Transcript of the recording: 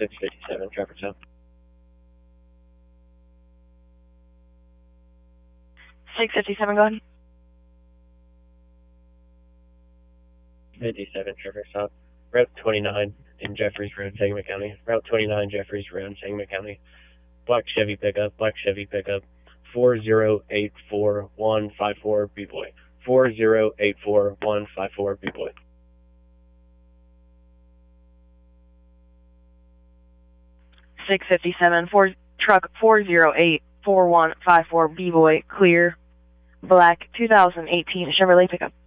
657, traffic stop. 657, go ahead. 57, traffic stop. Route 29 in Jeffries Road, Sangamon County. Route 29, Jeffries Road, Sangamon County. Black Chevy pickup, 4084154 B-Boy. 4084154 B-Boy. 657, truck 4084154 B-Boy, clear. Black 2018 Chevrolet pickup.